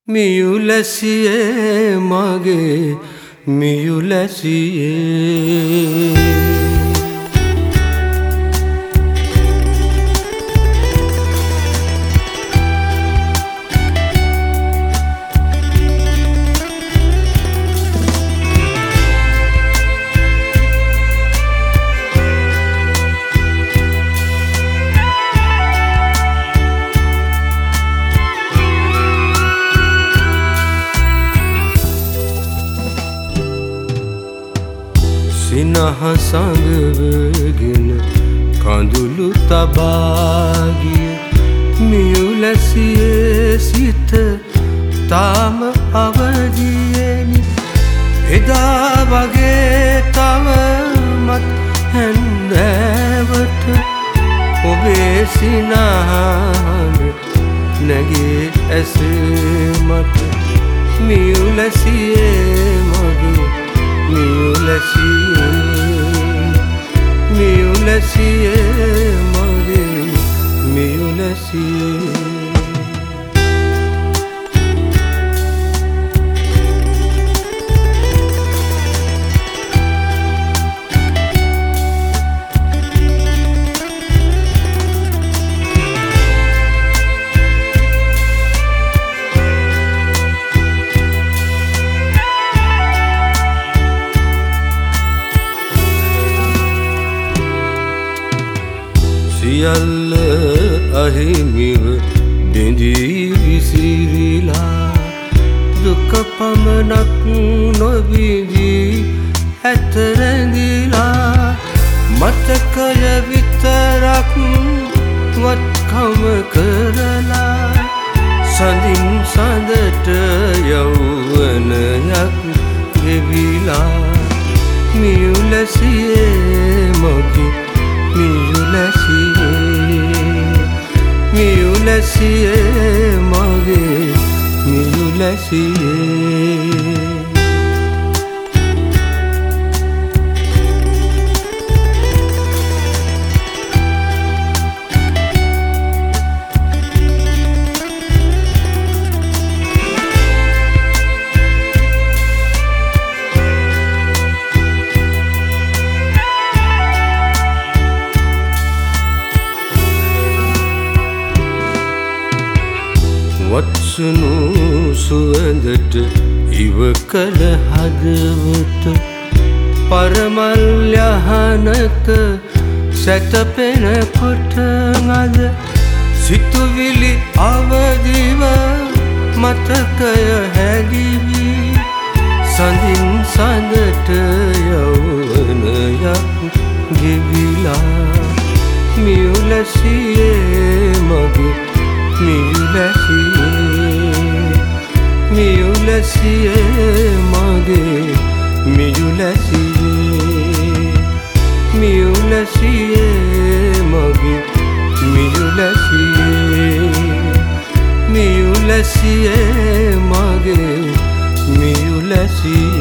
මියුලැසියේ මගේ මියුලැසියේ සිනහසඟවගෙන කඳුළු තබාගිය මියුලැසියේ සිත තාම අවදියෙනි එදා වගේ තවමත් හැන්දෑවට ඔබේ සිනහඬ නැගේ ඇසේ මට මියුලැසියේ මගේ මියුලැසියේ මගේ මියුලැසියේ සියල්ල අහිමිව බිඳී විසිරිලා දුක පමණක් නොවිඳී ඇත රැඳිලා මතකය විතරක් වත්කම කරලා සඳින් සඳට යෞවනයක් ගෙවිලා මියුලැසියේ මගේ මියුලැසියේ මගේ මියුලැසියේ වත්සුණු සුවඳට ඉව කළ හදවත පරමල් යහනක සැතපෙන කොට අද සිතුවිලි අවදිව මතකය හැදිවි සඳින් සඳට යෞවනයක් ගෙවිලා මියුලැසියේ මගේ මියුලැසියේ මගේ මියුලැසියේ මගේ මියුලැසියේ මගේ මියුලැසියේ